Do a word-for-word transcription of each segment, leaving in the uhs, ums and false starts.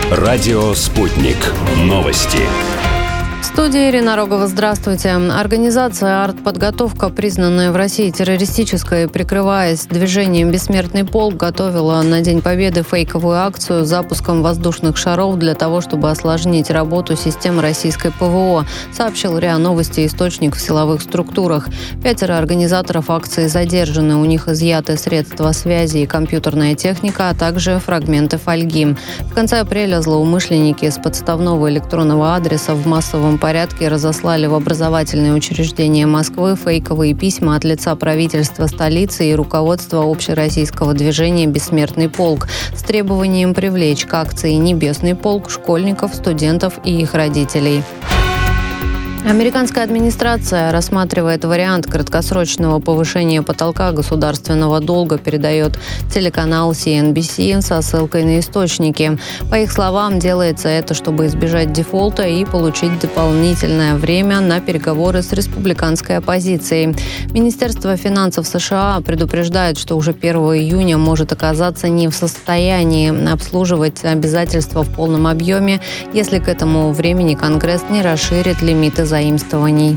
Радио «Спутник». Новости. В студии Ирина Рогова. Здравствуйте. Организация «Артподготовка», признанная в России террористической, прикрываясь движением «Бессмертный полк», готовила на День Победы фейковую акцию с запуском воздушных шаров для того, чтобы осложнить работу систем российской ПВО, сообщил РИА Новости источник в силовых структурах. Пятеро организаторов акции задержаны. У них изъяты средства связи и компьютерная техника, а также фрагменты фольги. В конце апреля злоумышленники с подставного электронного адреса в массовом порядке разослали в образовательные учреждения Москвы фейковые письма от лица правительства столицы и руководства общероссийского движения «Бессмертный полк» с требованием привлечь к акции «Небесный полк» школьников, студентов и их родителей. Американская администрация рассматривает вариант краткосрочного повышения потолка государственного долга, передает телеканал си эн би си со ссылкой на источники. По их словам, делается это, чтобы избежать дефолта и получить дополнительное время на переговоры с республиканской оппозицией. Министерство финансов США предупреждает, что уже первого июня может оказаться не в состоянии обслуживать обязательства в полном объеме, если к этому времени Конгресс не расширит лимиты заимствований.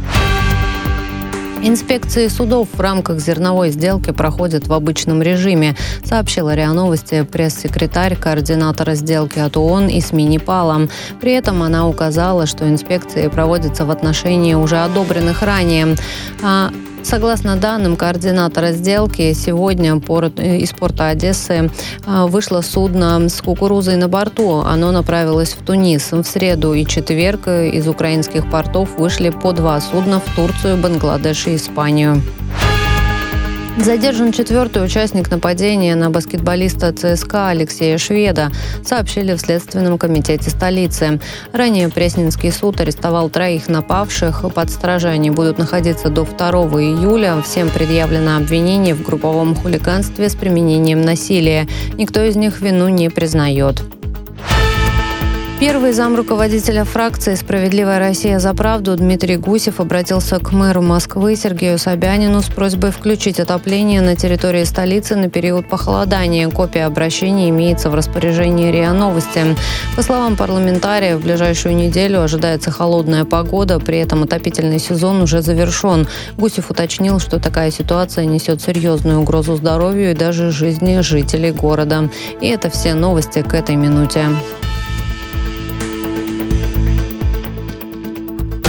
Инспекции судов в рамках зерновой сделки проходят в обычном режиме, сообщила РИА Новости пресс-секретарь координатора сделки от ООН Исми Непала. При этом она указала, что инспекции проводятся в отношении уже одобренных ранее. А Согласно данным координатора сделки, сегодня из порта Одессы вышло судно с кукурузой на борту. Оно направилось в Тунис. В среду и четверг из украинских портов вышли по два судна в Турцию, Бангладеш и Испанию. Задержан четвертый участник нападения на баскетболиста ЦСКА Алексея Шведа, сообщили в Следственном комитете столицы. Ранее Пресненский суд арестовал троих напавших. Под стражей они будут находиться до второго июля. Всем предъявлено обвинение в групповом хулиганстве с применением насилия. Никто из них вину не признает. Первый зам руководителя фракции «Справедливая Россия за правду» Дмитрий Гусев обратился к мэру Москвы Сергею Собянину с просьбой включить отопление на территории столицы на период похолодания. Копия обращения имеется в распоряжении РИА Новости. По словам парламентария, в ближайшую неделю ожидается холодная погода, при этом отопительный сезон уже завершен. Гусев уточнил, что такая ситуация несет серьезную угрозу здоровью и даже жизни жителей города. И это все новости к этой минуте.